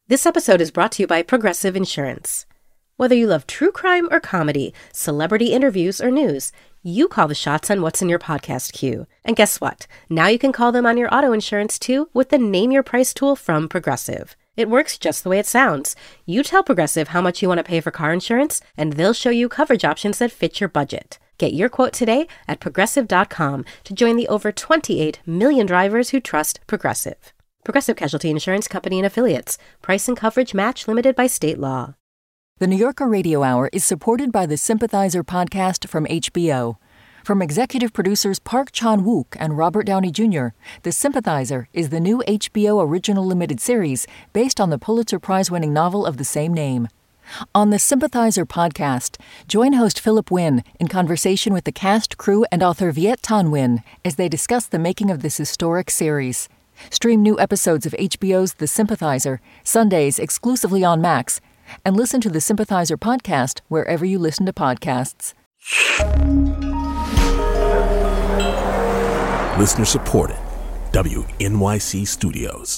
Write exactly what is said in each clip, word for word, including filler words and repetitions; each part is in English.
This episode is brought to you by Progressive Insurance. Whether you love true crime or comedy, celebrity interviews or news, you call the shots on what's in your podcast queue. And guess what? Now you can call them on your auto insurance too with the Name Your Price tool from Progressive. It works just the way it sounds. You tell Progressive how much you want to pay for car insurance, and they'll show you coverage options that fit your budget. Get your quote today at progressive dot com to join the over twenty-eight million drivers who trust Progressive. Progressive Casualty Insurance Company and Affiliates. Price and coverage match limited by state law. The New Yorker Radio Hour is supported by the Sympathizer podcast from H B O. From executive producers Park Chan-wook and Robert Downey Junior, The Sympathizer is the new H B O original limited series based on the Pulitzer Prize-winning novel of the same name. On the Sympathizer podcast, join host Philip Wynn in conversation with the cast, crew, and author Viet Thanh Nguyen as they discuss the making of this historic series. Stream new episodes of H B O's The Sympathizer, Sundays exclusively on Max, and listen to the Sympathizer podcast wherever you listen to podcasts. Listener supported. W N Y C Studios.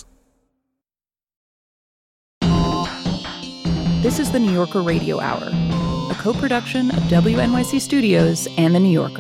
This is the New Yorker Radio Hour, a co-production of W N Y C Studios and The New Yorker.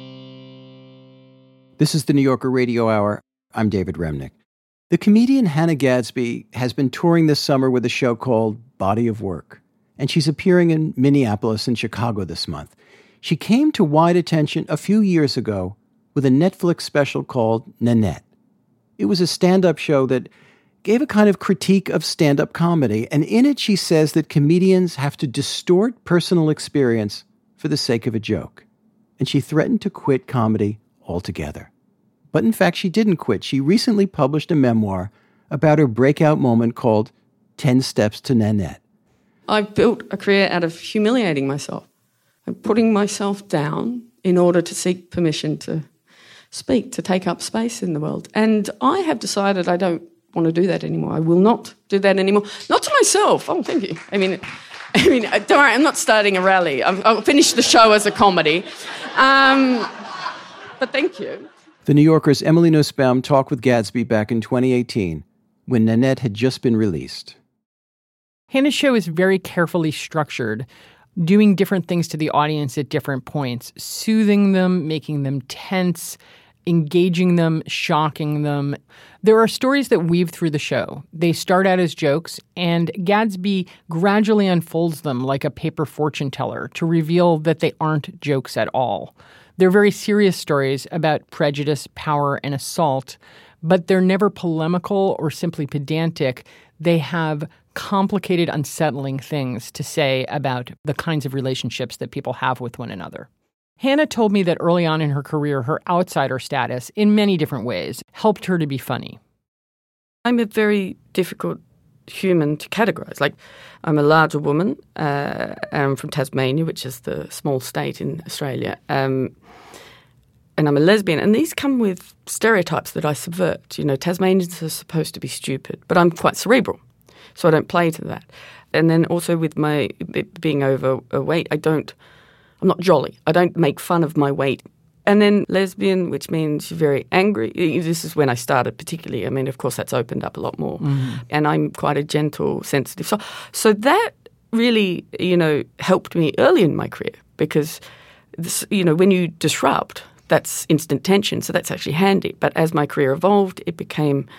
This is the New Yorker Radio Hour. I'm David Remnick. The comedian Hannah Gadsby has been touring this summer with a show called Body of Work, and she's appearing in Minneapolis and Chicago this month. She came to wide attention a few years ago with a Netflix special called Nanette. It was a stand-up show that gave a kind of critique of stand-up comedy, and in it she says that comedians have to distort personal experience for the sake of a joke. And she threatened to quit comedy altogether. But in fact, she didn't quit. She recently published a memoir about her breakout moment called ten steps to Nanette. I've built a career out of humiliating myself and putting myself down in order to seek permission to speak, to take up space in the world. And I have decided I don't want to do that anymore. I will not do that anymore. Not to myself. Oh, thank you. I mean, I mean, don't worry, I'm not starting a rally. I'll, I'll finish the show as a comedy. Um, but thank you. The New Yorker's Emily Nussbaum talked with Gadsby back in twenty eighteen, when Nanette had just been released. Hannah's show is very carefully structured, doing different things to the audience at different points, soothing them, making them tense, engaging them, shocking them. There are stories that weave through the show. They start out as jokes, and Gadsby gradually unfolds them like a paper fortune teller to reveal that they aren't jokes at all. They're very serious stories about prejudice, power, and assault, but they're never polemical or simply pedantic. They have complicated, unsettling things to say about the kinds of relationships that people have with one another. Hannah told me that early on in her career, her outsider status, in many different ways, helped her to be funny. I'm a very difficult human to categorize. Like, I'm a larger woman. Uh, I'm from Tasmania, which is the small state in Australia. Um, and I'm a lesbian. And these come with stereotypes that I subvert. You know, Tasmanians are supposed to be stupid, but I'm quite cerebral, so I don't play to that. And then also with my being overweight, I don't, I'm not jolly. I don't make fun of my weight. And then lesbian, which means you're very angry. This is when I started particularly. I mean, of course, that's opened up a lot more. Mm-hmm. And I'm quite a gentle, sensitive soul. So that really, you know, helped me early in my career because, this, you know, when you disrupt, that's instant tension. So that's actually handy. But as my career evolved, it became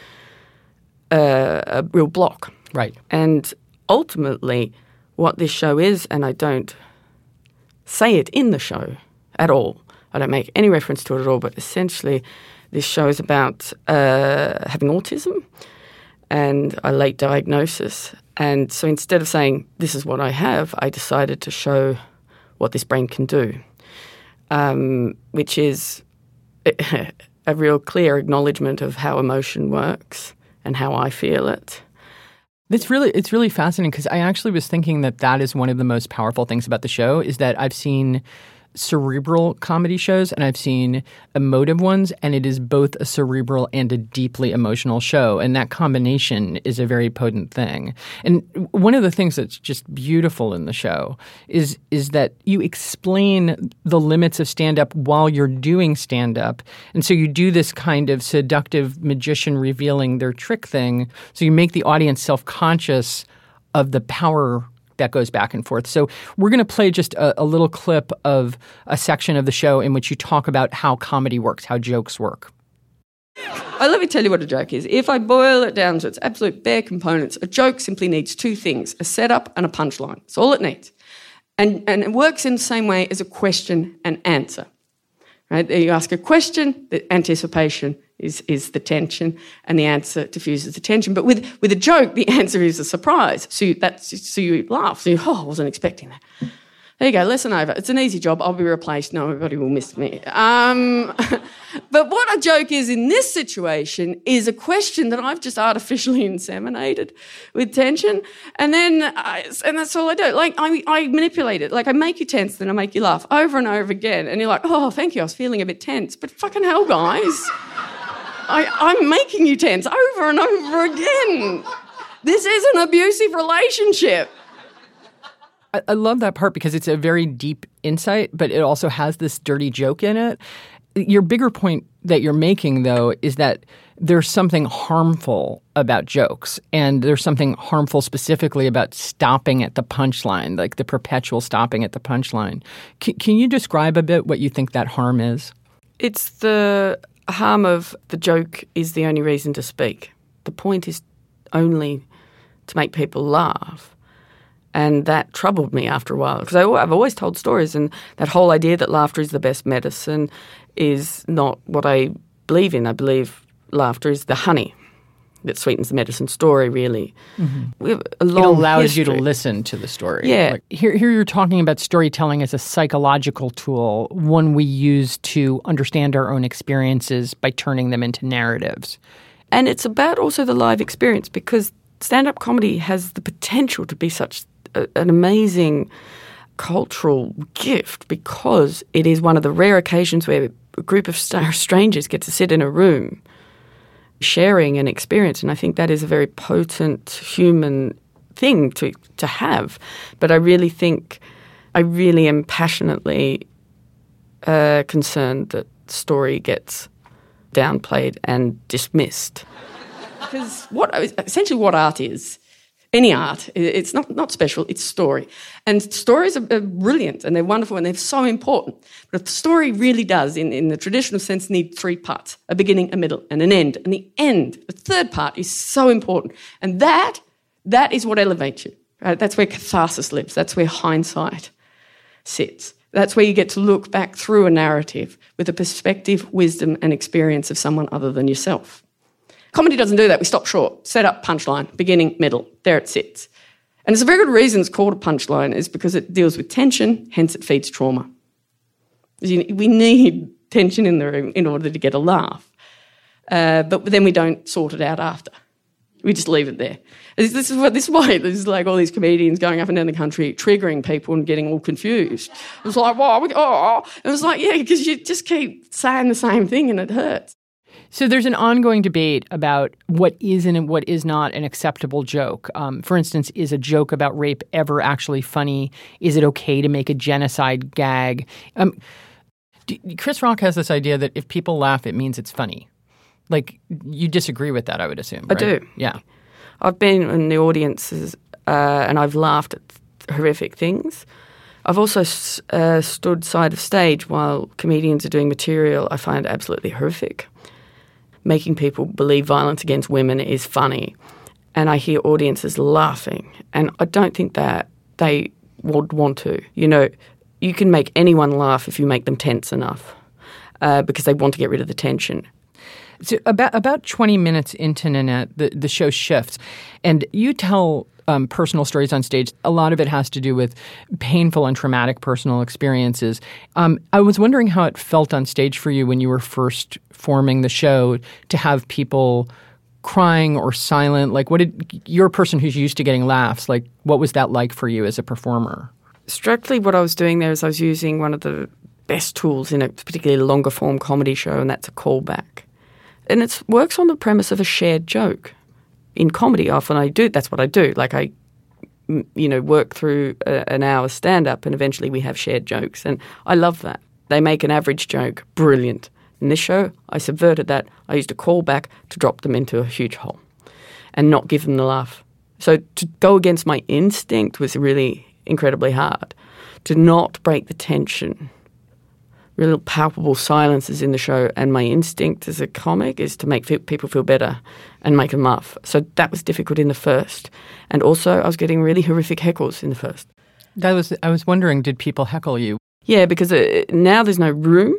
a, a real block. Right. And ultimately, what this show is, and I don't say it in the show at all, I don't make any reference to it at all, but essentially this show is about uh, having autism and a late diagnosis. And so instead of saying, this is what I have, I decided to show what this brain can do, um, which is a real clear acknowledgement of how emotion works and how I feel it. It's really it's really fascinating because I actually was thinking that that is one of the most powerful things about the show is that I've seen cerebral comedy shows and I've seen emotive ones, and it is both a cerebral and a deeply emotional show. And that combination is a very potent thing. And one of the things that's just beautiful in the show is is that you explain the limits of stand-up while you're doing stand-up. And so you do this kind of seductive magician revealing their trick thing. So you make the audience self-conscious of the power that goes back and forth. So we're going to play just a, a little clip of a section of the show in which you talk about how comedy works, how jokes work. Oh, let me tell you what a joke is. If I boil it down to its absolute bare components, a joke simply needs two things, a setup and a punchline. That's all it needs. And, and it works in the same way as a question and answer. Right? You ask a question, the anticipation is, is the tension, and the answer diffuses the tension. But with, with a joke, the answer is a surprise. So you, that's, so you laugh. So you, oh, I wasn't expecting that. There you go, lesson over. It's an easy job. I'll be replaced. No, everybody will miss me. Um, but what a joke is in this situation is a question that I've just artificially inseminated with tension. And then, I, and that's all I do. Like, I, I manipulate it. Like, I make you tense, then I make you laugh over and over again. And you're like, oh, thank you, I was feeling a bit tense. But fucking hell, guys. I, I'm making you tense over and over again. This is an abusive relationship. I, I love that part because it's a very deep insight, but it also has this dirty joke in it. Your bigger point that you're making, though, is that there's something harmful about jokes, and there's something harmful specifically about stopping at the punchline, like the perpetual stopping at the punchline. C- can you describe a bit what you think that harm is? It's the harm of the joke is the only reason to speak. The point is only to make people laugh. And that troubled me after a while because I've always told stories, and that whole idea that laughter is the best medicine is not what I believe in. I believe laughter is the honey that sweetens the medicine story, really. Mm-hmm. We have a long It allows history. you to listen to the story. Yeah. Like, here, here you're talking about storytelling as a psychological tool, one we use to understand our own experiences by turning them into narratives. And it's about also the live experience, because stand-up comedy has the potential to be such a, an amazing cultural gift, because it is one of the rare occasions where a group of strangers get to sit in a room sharing an experience. And I think that is a very potent human thing to to have. But I really think, I really am passionately uh, concerned that story gets downplayed and dismissed. Because what essentially what art is, any art, it's not, not special, it's story. And stories are, are brilliant and they're wonderful and they're so important. But the story really does, in, in the traditional sense, need three parts: a beginning, a middle, and an end. And the end, the third part, is so important. And that, that is what elevates you. Right? That's where catharsis lives. That's where hindsight sits. That's where you get to look back through a narrative with the perspective, wisdom, and experience of someone other than yourself. Comedy doesn't do that. We stop short. Set up, punchline, beginning, middle. There it sits. And it's a very good reason it's called a punchline, is because it deals with tension, hence it feeds trauma. We need tension in the room in order to get a laugh. Uh, but then we don't sort it out after. We just leave it there. This is what this is why there's like all these comedians going up and down the country triggering people and getting all confused. It was like, whoa, oh. It was like, yeah, because you just keep saying the same thing and it hurts. So there's an ongoing debate about what is and what is not an acceptable joke. Um, for instance, is a joke about rape ever actually funny? Is it okay to make a genocide gag? Um, d- Chris Rock has this idea that if people laugh, it means it's funny. Like, you disagree with that, I would assume, right? I do. Yeah. I've been in the audiences uh, and I've laughed at horrific things. I've also uh, stood side of stage while comedians are doing material I find absolutely horrific. Making people believe violence against women is funny. And I hear audiences laughing. And I don't think that they would want to. You know, you can make anyone laugh if you make them tense enough uh, because they want to get rid of the tension. So about about twenty minutes into Nanette, the, the show shifts. And you tell um, personal stories on stage. A lot of it has to do with painful and traumatic personal experiences. Um, I was wondering how it felt on stage for you when you were first forming the show to have people crying or silent. Like, what did you're a person who's used to getting laughs. Like, what was that like for you as a performer? Structurally, what I was doing there is I was using one of the best tools in a particularly longer form comedy show, and that's a callback. And it works on the premise of a shared joke. In comedy, often I do, that's what I do. Like I, you know, work through a, an hour stand-up and eventually we have shared jokes. And I love that. They make an average joke brilliant. In this show, I subverted that. I used a callback to drop them into a huge hole and not give them the laugh. So to go against my instinct was really incredibly hard. To not break the tension. Real palpable silences in the show, and my instinct as a comic is to make fe- people feel better and make them laugh. So that was difficult in the first. And also I was getting really horrific heckles in the first. That was I was wondering, did people heckle you? Yeah, because uh, now there's no room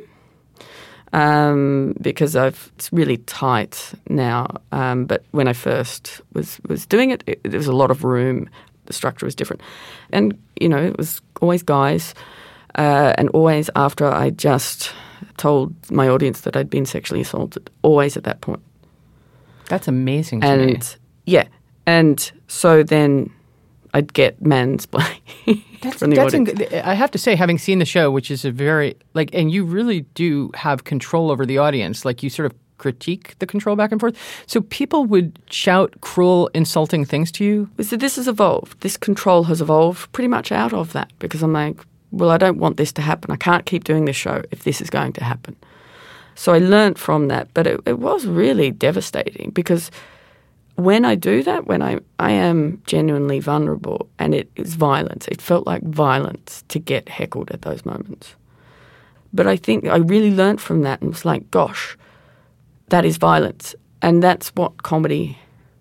um, because I've it's really tight now. Um, but when I first was, was doing it, it, there was a lot of room. The structure was different. And, you know, it was always guys. Uh, and always after I just told my audience that I'd been sexually assaulted, always at that point. That's amazing to and, me. Yeah. And so then I'd get mansplaining from the that's audience. Inc- I have to say, having seen the show, which is a very, like, and you really do have control over the audience. Like, you sort of critique the control back and forth. So people would shout cruel, insulting things to you? So this has evolved. This control has evolved pretty much out of that because I'm like, well, I don't want this to happen. I can't keep doing this show if this is going to happen. So I learnt from that, but it, it was really devastating because when I do that, when I, I am genuinely vulnerable and it is violence, it felt like violence to get heckled at those moments. But I think I really learnt from that and was like, gosh, that is violence. And that's what comedy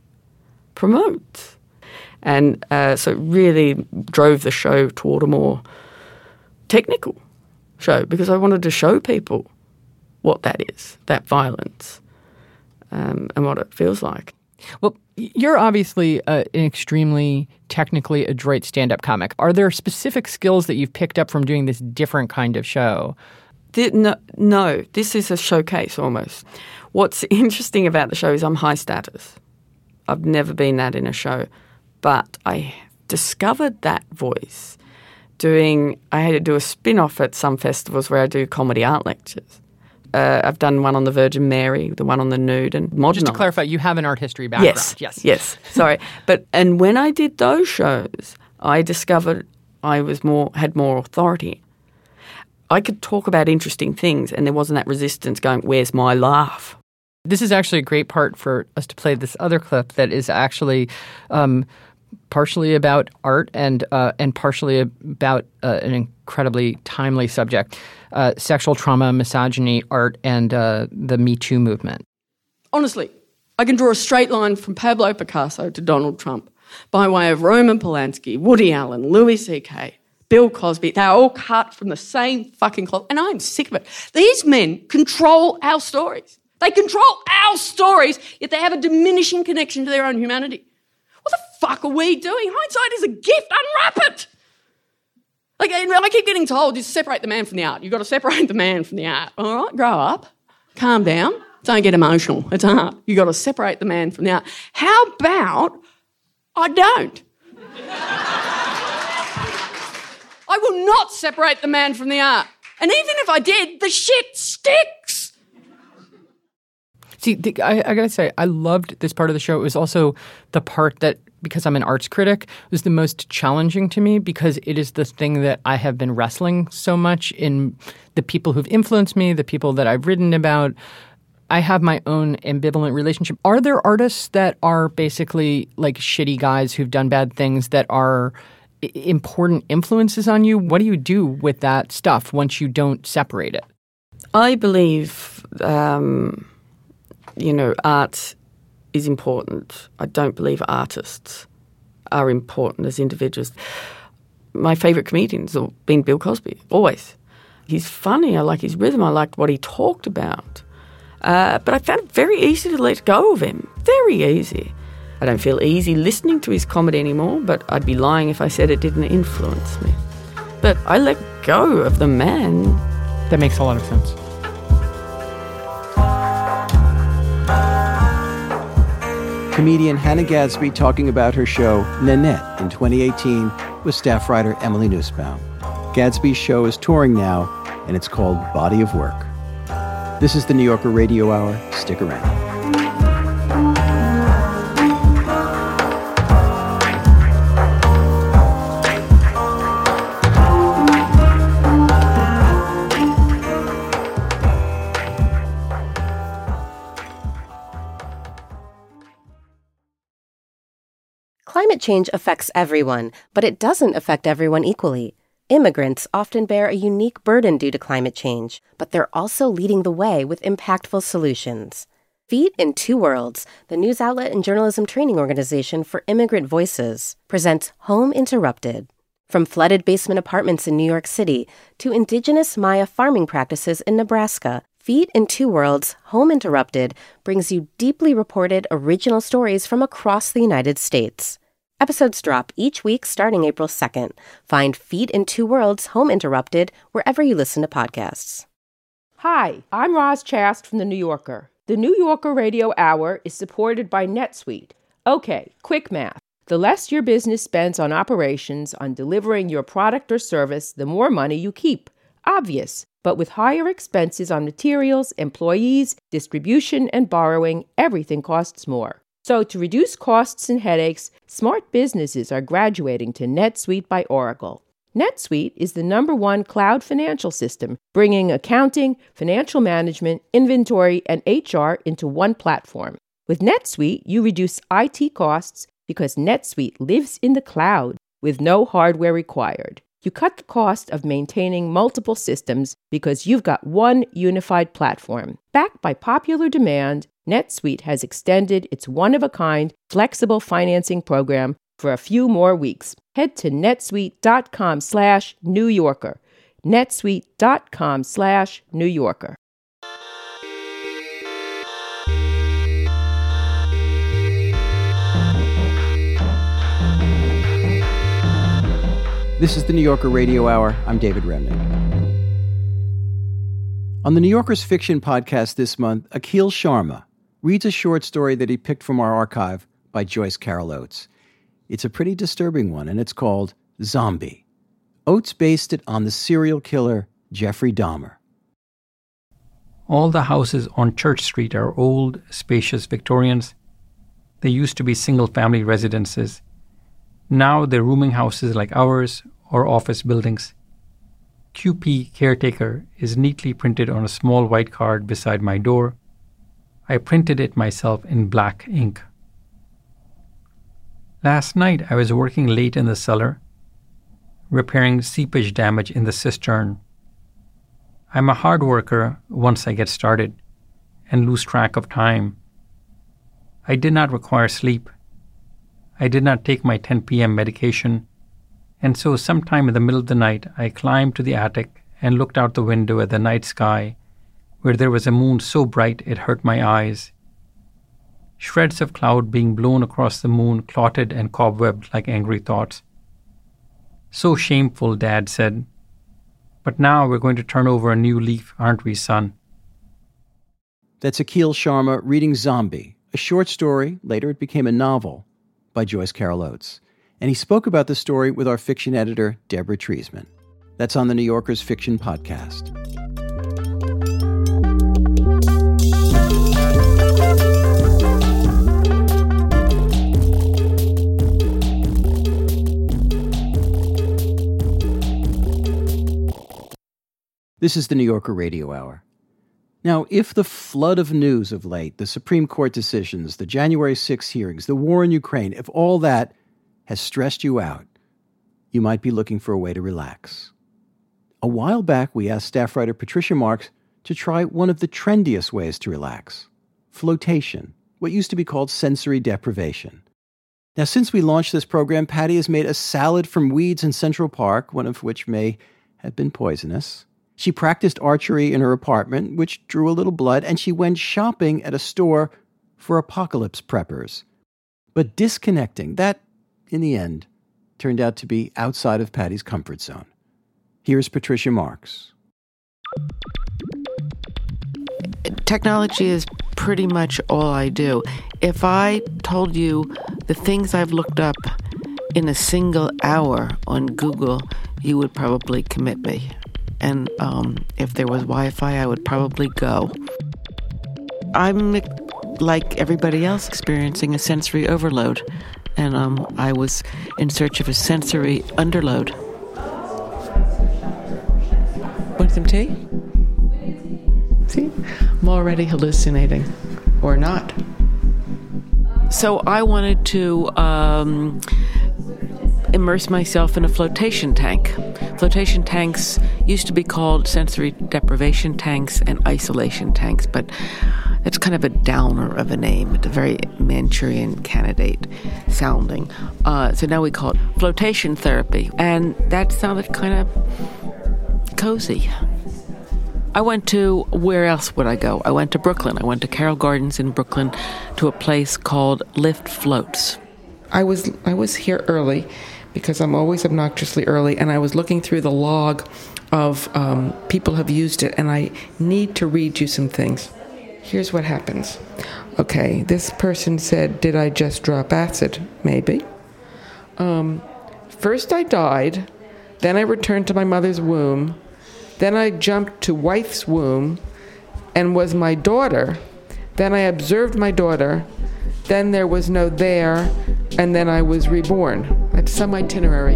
promotes. And uh, so it really drove the show toward a more technical show because I wanted to show people what that is, that violence, um, and what it feels like. Well, you're obviously uh, an extremely technically adroit stand-up comic. Are there specific skills that you've picked up from doing this different kind of show? The, no, no, this is a showcase almost. What's interesting about the show is I'm high status. I've never been that in a show, but I discovered that voice doing, I had to do a spin-off at some festivals where I do comedy art lectures. Uh, I've done one on the Virgin Mary, the one on the nude, and modern. Just to art. clarify, you have an art history background. Yes, yes, yes. Sorry, but and when I did those shows, I discovered I was more had more authority. I could talk about interesting things, and there wasn't that resistance going, "Where's my laugh?" This is actually a great part for us to play this other clip that is actually um, partially about art and uh, and partially about uh, an incredibly timely subject, uh, sexual trauma, misogyny, art, and uh, the Me Too movement. Honestly, I can draw a straight line from Pablo Picasso to Donald Trump by way of Roman Polanski, Woody Allen, Louis C K, Bill Cosby. They're all cut from the same fucking cloth, and I'm sick of it. These men control our stories. They control our stories, yet they have a diminishing connection to their own humanity. What the fuck are we doing? Hindsight is a gift. Unwrap it. Like, I keep getting told, just separate the man from the art. You've got to separate the man from the art. All right, grow up. Calm down. Don't get emotional. It's art. You've got to separate the man from the art. How about I don't? I will not separate the man from the art. And even if I did, the shit sticks. See, the, I, I got to say, I loved this part of the show. It was also the part that, because I'm an arts critic, was the most challenging to me because it is the thing that I have been wrestling so much in the people who've influenced me, the people that I've written about. I have my own ambivalent relationship. Are there artists that are basically like shitty guys who've done bad things that are I- important influences on you? What do you do with that stuff once you don't separate it? I believe, um, you know, art is important. I don't believe artists are important as individuals. My favourite comedian's been Bill Cosby, always. He's funny. I like his rhythm. I liked what he talked about. Uh, but I found it very easy to let go of him. Very easy. I don't feel easy listening to his comedy anymore, but I'd be lying if I said it didn't influence me. But I let go of the man. That makes a lot of sense. Comedian Hannah Gadsby talking about her show Nanette in twenty eighteen with staff writer Emily Nussbaum. Gadsby's show is touring now, and it's called Body of Work. This is the New Yorker Radio Hour. Stick around. Climate change affects everyone, but it doesn't affect everyone equally. Immigrants often bear a unique burden due to climate change, but they're also leading the way with impactful solutions. Feet in Two Worlds, the news outlet and journalism training organization for immigrant voices, presents Home Interrupted. From flooded basement apartments in New York City to indigenous Maya farming practices in Nebraska, Feet in Two Worlds, Home Interrupted brings you deeply reported original stories from across the United States. Episodes drop each week starting April second. Find Feet in Two Worlds, Home Interrupted wherever you listen to podcasts. Hi, I'm Roz Chast from The New Yorker. The New Yorker Radio Hour is supported by NetSuite. Okay, quick math. The less your business spends on operations, on delivering your product or service, the more money you keep. Obvious. But with higher expenses on materials, employees, distribution, and borrowing, everything costs more. So to reduce costs and headaches, smart businesses are graduating to NetSuite by Oracle. NetSuite is the number one cloud financial system, bringing accounting, financial management, inventory, and H R into one platform. With NetSuite, you reduce I T costs because NetSuite lives in the cloud with no hardware required. You cut the cost of maintaining multiple systems because you've got one unified platform. Backed by popular demand, NetSuite has extended its one-of-a-kind flexible financing program for a few more weeks. Head to netsuite.com slash New Yorker. netsuite.com slash New Yorker. This is the New Yorker Radio Hour. I'm David Remnick. On the New Yorker's fiction podcast this month, Akhil Sharma reads a short story that he picked from our archive by Joyce Carol Oates. It's a pretty disturbing one, and it's called Zombie. Oates based it on the serial killer Jeffrey Dahmer. All the houses on Church Street are old, spacious Victorians. They used to be single-family residences. Now they're rooming houses like ours or office buildings. Q P Caretaker is neatly printed on a small white card beside my door. I printed it myself in black ink. Last night I was working late in the cellar, repairing seepage damage in the cistern. I'm a hard worker once I get started and lose track of time. I did not require sleep. I did not take my ten p.m. medication, and so sometime in the middle of the night I climbed to the attic and looked out the window at the night sky, where there was a moon so bright it hurt my eyes. Shreds of cloud being blown across the moon clotted and cobwebbed like angry thoughts. So shameful, Dad said. But now we're going to turn over a new leaf, aren't we, son? That's Akhil Sharma reading Zombie, a short story, later it became a novel, by Joyce Carol Oates. And he spoke about the story with our fiction editor, Deborah Treisman. That's on the New Yorker's Fiction Podcast. This is the New Yorker Radio Hour. Now, if the flood of news of late, the Supreme Court decisions, the January sixth hearings, the war in Ukraine, if all that has stressed you out, you might be looking for a way to relax. A while back, we asked staff writer Patricia Marks to try one of the trendiest ways to relax, flotation, what used to be called sensory deprivation. Now, since we launched this program, Patty has made a salad from weeds in Central Park, one of which may have been poisonous. She practiced archery in her apartment, which drew a little blood, and she went shopping at a store for apocalypse preppers. But disconnecting, that, in the end, turned out to be outside of Patty's comfort zone. Here's Patricia Marks. Technology is pretty much all I do. If I told you the things I've looked up in a single hour on Google, you would probably commit me. And um, if there was Wi-Fi, I would probably go. I'm like everybody else experiencing a sensory overload. And um, I was in search of a sensory underload. Want some tea? See? I'm already hallucinating. Or not. So I wanted to um, immerse myself in a flotation tank. Flotation tanks used to be called sensory deprivation tanks and isolation tanks, but it's kind of a downer of a name. It's a very Manchurian Candidate sounding. Uh, so now we call it flotation therapy. And that sounded kind of cozy. I went to, where else would I go? I went to Brooklyn. I went to Carroll Gardens in Brooklyn to a place called Lift Floats. I was I was here early because I'm always obnoxiously early, and I was looking through the log of um, people have used it, and I need to read you some things. Here's what happens. Okay, this person said, did I just drop acid? Maybe. Um, first I died, then I returned to my mother's womb, then I jumped to wife's womb and was my daughter. Then I observed my daughter. Then there was no there, and then I was reborn. That's some itinerary.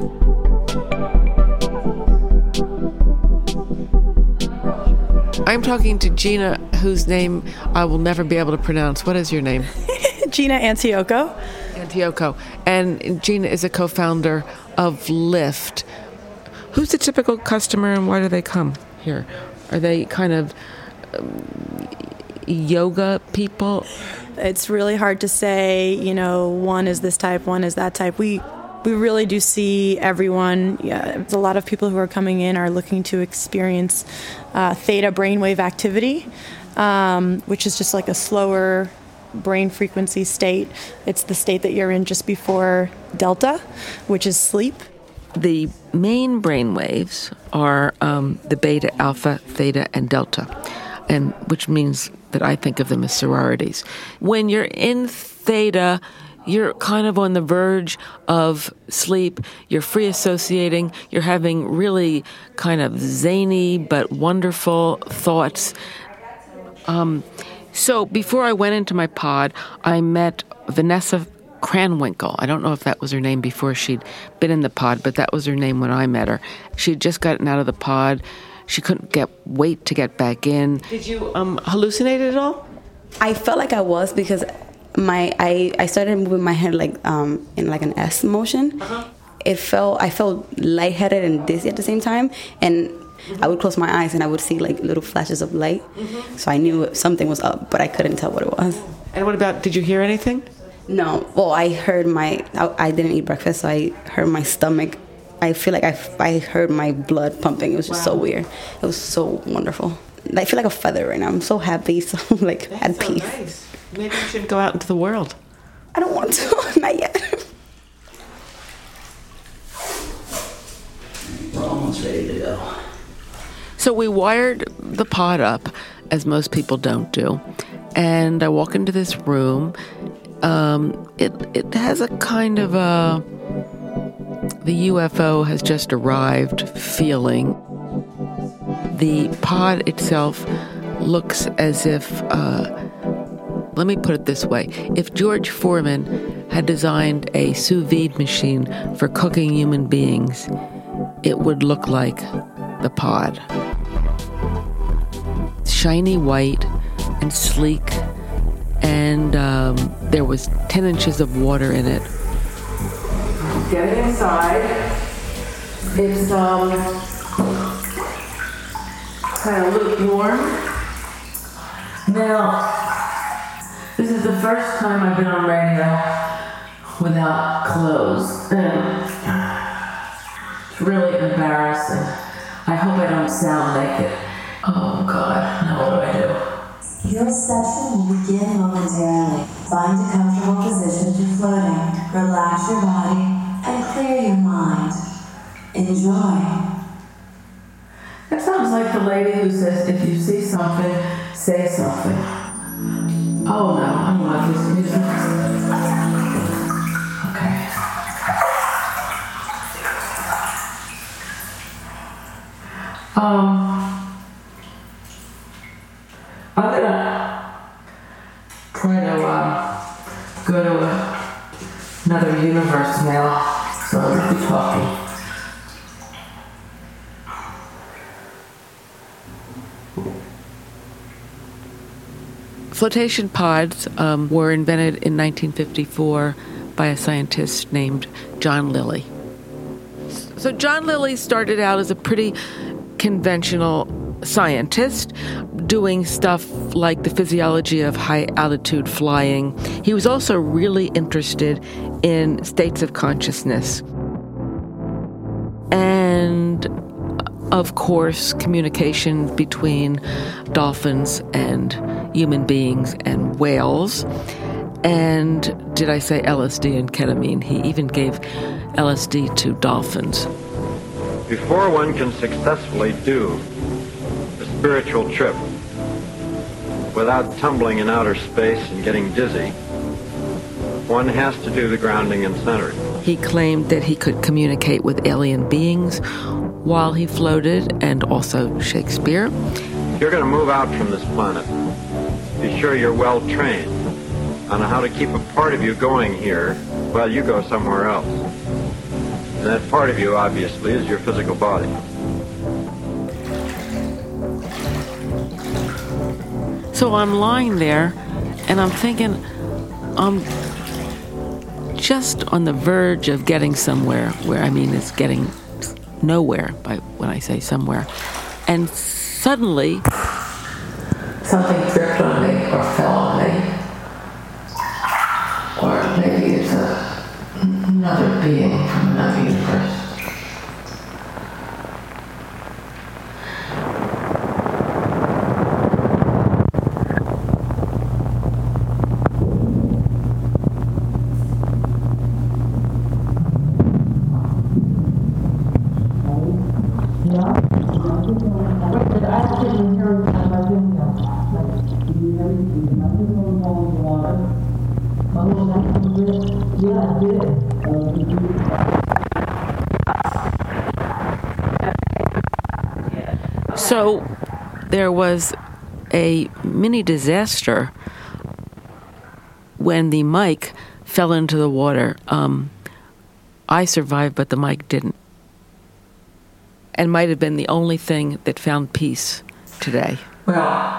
I'm talking to Gina, whose name I will never be able to pronounce. What is your name? Gina Antioco. Antioco. And Gina is a co-founder of Lyft. Who's the typical customer and why do they come here? Are they kind of um, yoga people? It's really hard to say, you know, one is this type, one is that type. We we really do see everyone. Yeah, a lot of people who are coming in are looking to experience uh, theta brainwave activity, um, which is just like a slower brain frequency state. It's the state that you're in just before delta, which is sleep. The main brain waves are um, the beta, alpha, theta, and delta, and which means that I think of them as sororities. When you're in theta, you're kind of on the verge of sleep. You're free associating. You're having really kind of zany but wonderful thoughts. Um, so before I went into my pod, I met Vanessa Kranwinkle. I don't know if that was her name before she'd been in the pod, but that was her name when I met her. She'd just gotten out of the pod. She couldn't get wait to get back in. Did you um, hallucinate at all? I felt like I was because my I, I started moving my head like um, in like an S motion. Uh-huh. It felt I felt lightheaded and dizzy at the same time, and mm-hmm. I would close my eyes and I would see like little flashes of light. Mm-hmm. So I knew something was up, but I couldn't tell what it was. And what about? Did you hear anything? No. Well, I heard my, I, I didn't eat breakfast, so I heard my stomach. I feel like I, I heard my blood pumping. It was just wow. so weird. It was so wonderful. I feel like a feather right now. I'm so happy, so like That's at so peace. Nice. Maybe you should go out into the world. I don't want to. Not yet. We're almost ready to go. So we wired the pod up, as most people don't do. And I walk into this room. Um, it it has a kind of a the U F O has just arrived feeling. The pod itself looks as if, uh, let me put it this way, if George Foreman had designed a sous vide machine for cooking human beings, it would look like the pod. Shiny white and sleek. And um, there was ten inches of water in it. Getting inside, it's um, kind of lukewarm. Now, this is the first time I've been on radio without clothes. And it's really embarrassing. I hope I don't sound naked. Oh, God, now what do I do? Your session will begin momentarily. Find a comfortable position for floating. Relax your body and clear your mind. Enjoy. That sounds like the lady who says, if you see something, say something. Oh no, I don't like this music. Okay. Um, I'm gonna try to uh, go to a, another universe now, so I'll be talking. Flotation pods um, were invented in nineteen fifty-four by a scientist named John Lilly. So John Lilly started out as a pretty conventional scientist, doing stuff like the physiology of high-altitude flying. He was also really interested in states of consciousness. And, of course, communication between dolphins and human beings and whales. And did I say L S D and ketamine? He even gave L S D to dolphins. Before one can successfully do a spiritual trip without tumbling in outer space and getting dizzy, one has to do the grounding and centering. He claimed that he could communicate with alien beings while he floated, and also Shakespeare. If you're going to move out from this planet, be sure you're well trained on how to keep a part of you going here while you go somewhere else. And that part of you, obviously, is your physical body. So I'm lying there, and I'm thinking, I'm just on the verge of getting somewhere, where I mean it's getting nowhere by when I say somewhere. And suddenly, something dripped on me or fell on me. Or maybe it's a, another being from another universe. So there was a mini disaster when the mic fell into the water. Um, I survived, but the mic didn't. And might have been the only thing that found peace today. Well,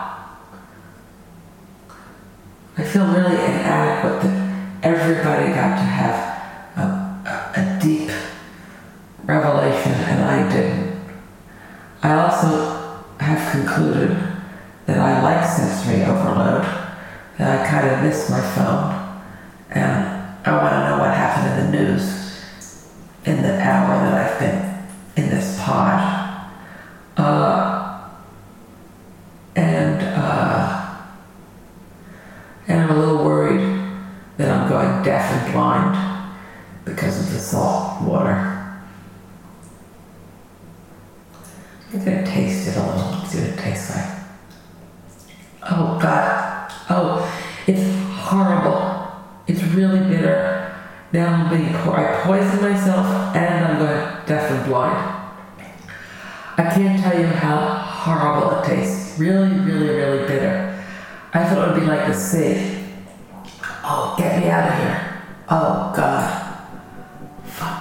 I feel really inadequate that everybody got to have a, a deep revelation and I didn't. I also have concluded that I like sensory overload, that I kind of miss my phone, and I want to know what happened in the news in the hour that I've been in this pod. Uh, and, uh, and I'm a little worried that I'm going deaf and blind because of the salt water. I'm going to taste it a little, see what it tastes like. Oh, God. Oh, it's horrible. It's really bitter. Now I'm being po- I poisoned myself and I'm going deaf and blind. I can't tell you how horrible it tastes. Really, really, really bitter. I thought it would be like the sea. Oh, get me out of here. Oh, God. Fuck.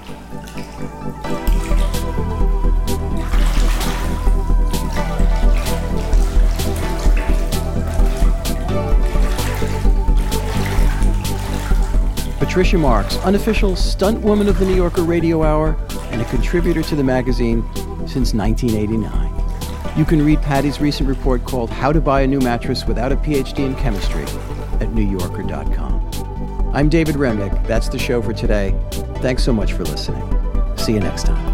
Patricia Marks, unofficial stunt woman of the New Yorker Radio Hour and a contributor to the magazine since nineteen eighty-nine. You can read Patty's recent report called How to Buy a New Mattress Without a P H D in Chemistry at new yorker dot com. I'm David Remnick. That's the show for today. Thanks so much for listening. See you next time.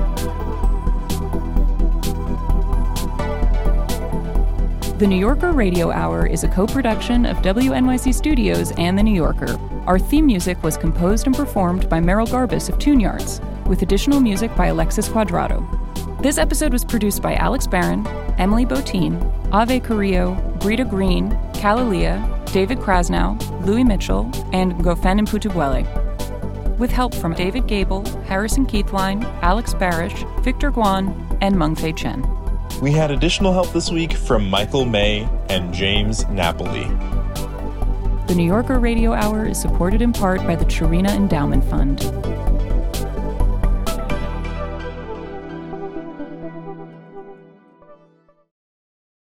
The New Yorker Radio Hour is a co-production of W N Y C Studios and The New Yorker. Our theme music was composed and performed by Merrill Garbus of Tune Yards, with additional music by Alexis Quadrado. This episode was produced by Alex Barron, Emily Botine, Ave Carrillo, Brita Green, Kalalia, David Krasnow, Louis Mitchell, and Gofen Mputubuele. With help from David Gable, Harrison Keithline, Alex Barish, Victor Guan, and Meng Fei Chen. We had additional help this week from Michael May and James Napoli. The New Yorker Radio Hour is supported in part by the Cherena Endowment Fund.